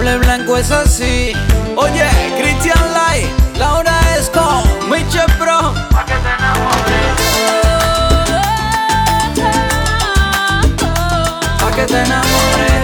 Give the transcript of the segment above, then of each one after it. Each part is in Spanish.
doble blanco es así. Oye, Christian Light, Laura Esco, Miche Pro, pa' que te enamores, pa' que te enamores.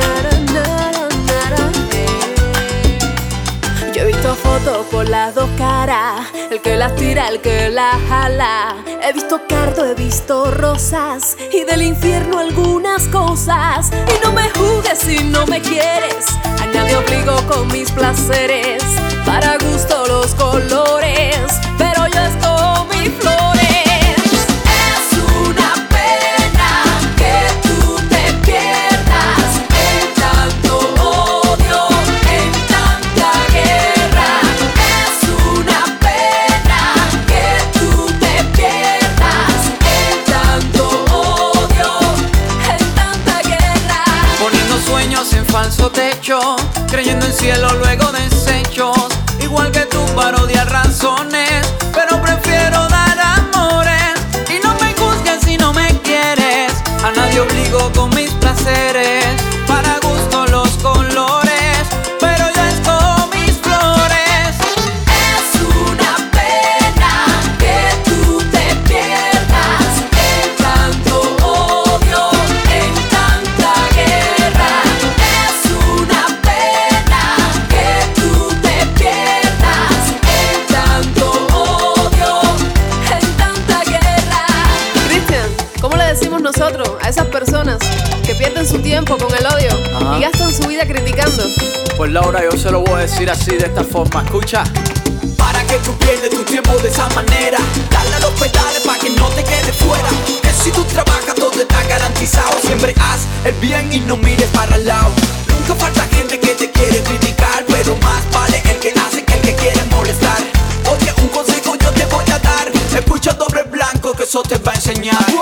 Yo he visto fotos por las dos caras, el que las tira, el que las jala. He visto cardo, he visto rosas y del infierno algunas cosas. Y no me juzgues si no me quieres, a nadie obligo con mis placeres. Para gusto los colores, pero yo escojo mis flores. Es una pena que tú te pierdas en tanto odio, en tanta guerra. Es una pena que tú te pierdas en tanto odio, en tanta guerra. Poniendo sueños en falso techo, creyendo en cielo luego desechos. Igual que tú parodias razones, pero prefiero dar amores. Y no me juzgues si no me quieres, a nadie obligo con mis placeres. Para gusto los colores, pero yo escojo mis flores. Es una pena que tú te pierdas en tanto odio, en tanta guerra. Es una pena que tú te pierdas en tanto odio, en tanta guerra. Cristian, ¿cómo le decimos nosotros a esas personas que pierden su tiempo con el odio Ajá. y gastan su vida criticando? Pues Laura, yo se lo voy a decir así, de esta forma, escucha. Para que tú pierdes tu tiempo de esa manera, dale a los pedales para que no te quedes fuera. Que si tú trabajas todo está garantizado. Siempre haz el bien y no mires para el lado. Nunca falta gente que te quiere criticar, pero más vale el que hace que el que quiere molestar. Oye, un consejo yo te voy a dar, escucha doble blanco que eso te va a enseñar.